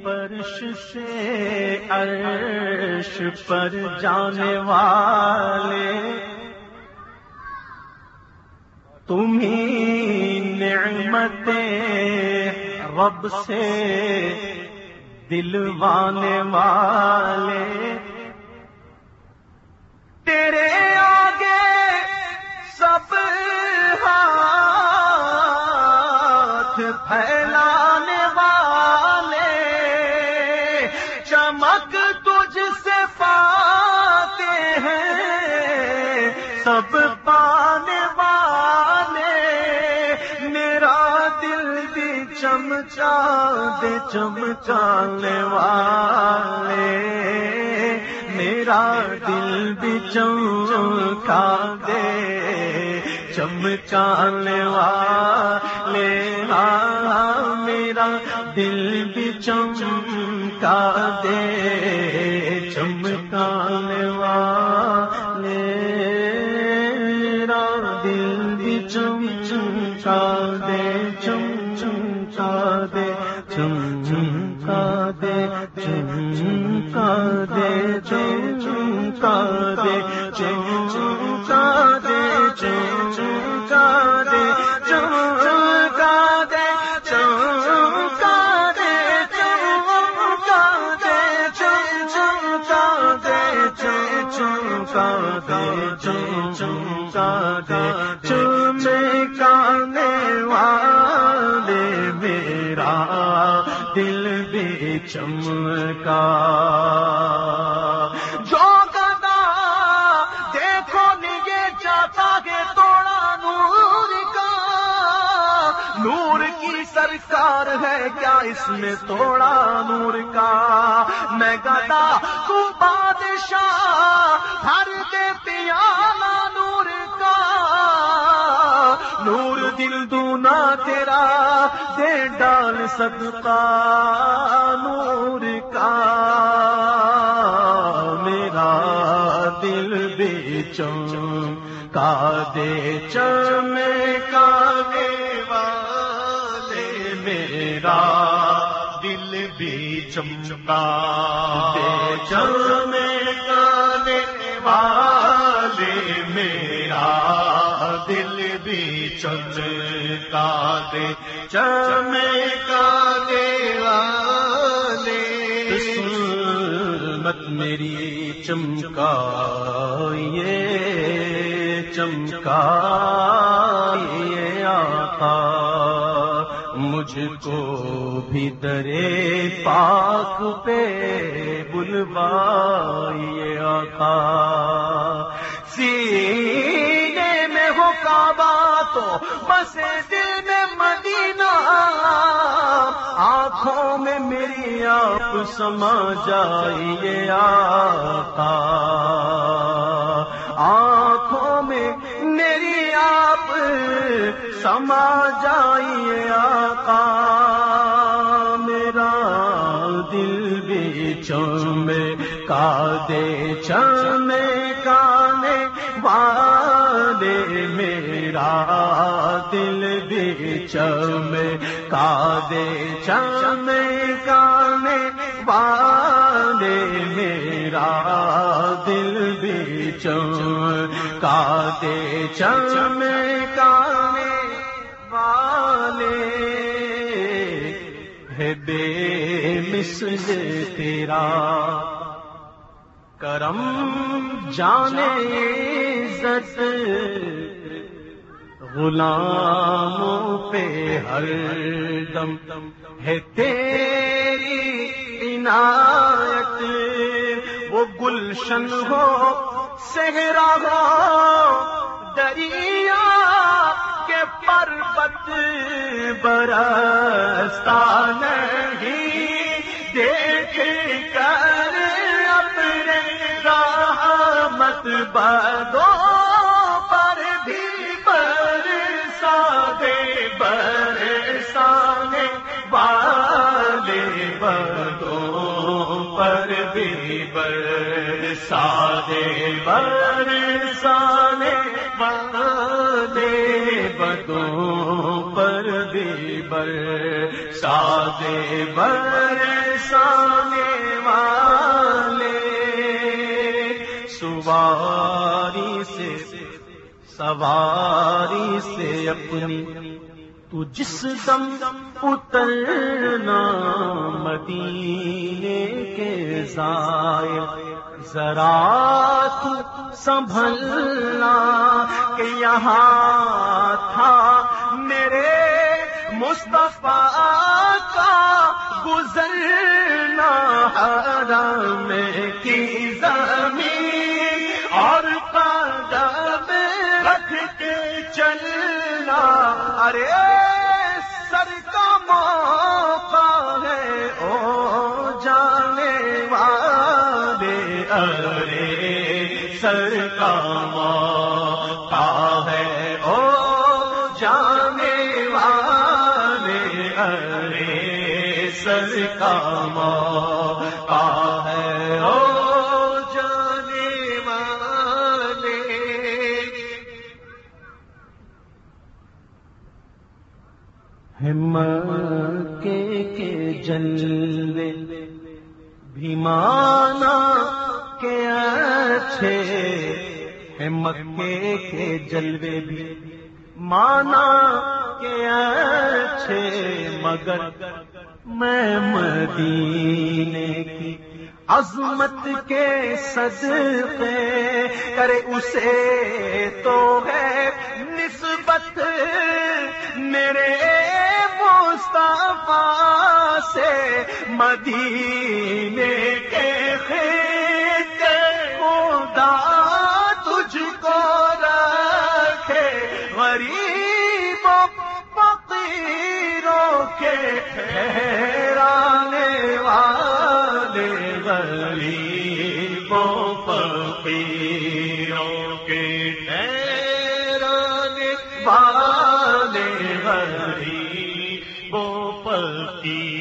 فرش سے عرش پر جانے والے تمہیں نعمتیں رب سے دلوانے والے تیرے آگے سب ہاتھ پھیلانے والے چمک تجھ سے پاتے ہیں سب پانے والے میرا دل بھی چمچا دے چمچانے والے میرا دل بھی چمکا دے چمکانے والے میرا دل بھی چمکا دے چمکانے والے میرا دل بھی چمکا دے چمچا دے چمچا دے چمچا دے چمچا دے چمچا دے چمچا دے چمچا دے چمچا دے چمچا دے چمچا دے چمچا دے چمچا دے چمکانے والے میرا دل بھی چمکا جو گدا دیکھو نیے چاہتا ہے توڑا نور کا نور کی سرکار ہے کیا اس میں توڑا نور کا میں گدا تو بادشاہ بھر دے پیالہ نور کا نور دل دونا تیرا دے ڈال صدقہ نور کا میرا دل بھی چمکا دے چمکانے والے میرا دل بھی چمکا دے چمکانے والے میرا دل بھی چمکا دے چمکانے والے مت میری چمکائیے چمکائیے آقا مجھ کو بھی درے پاک پہ بلوائیے آقا سینے میں ہو کعبہ تو بس دل میں مدینہ آنکھوں میں میری آپ سما جائیے آقا آنکھوں میں میری آپ سما جائیے آقا میرا دل بھی چمکا دے چمکانے والے میرا دل بھی چمکا دے چمکانے والے میرا دل بھی چمکا دے چمکانے والے ہے بے مثل تیرا کرم جانے عزت غلاموں پہ ہر دم ہے تیری عنایت وہ گلشن ہو صحرا ہو دریا کے پربت برستا نہیں دیکھ کر اپنے رحمت بدوں پر بھی برسا دے برسانے والے بدوں پر بھی برسا دے برسانے والے بدوں پر بھی برسانے برسانے والے، سواری سے اپنی تو جس دم اترنا مدینے کے زائر، ذرا تو سنبھلنا کہ یہاں تھا میرے مصطفیٰ کا گزرنا، حرم کی زمین اور قدم رکھ کے چلنا، ارے سر کا موقع ہے او جانے والے، ارے سر کا موقع ہے او جانے والے، ارے سر کا موقع ہے او جانے والے۔ مکے کے جلوے بھی مانا کے اچھے، مکے کے جلوے بھی مانا کے اچھے، مگر میں مدینے کی عظمت کے صدقے کرے اسے تو ہے نسبت میرے مصطفیٰ سے، مدینے کے خطے خدا تجھ کو رکھے، غریبوں فقیروں کے ٹھہرانے والے، غریبوں فقیروں کے ٹھہرانے والے، غریبوں فقیروں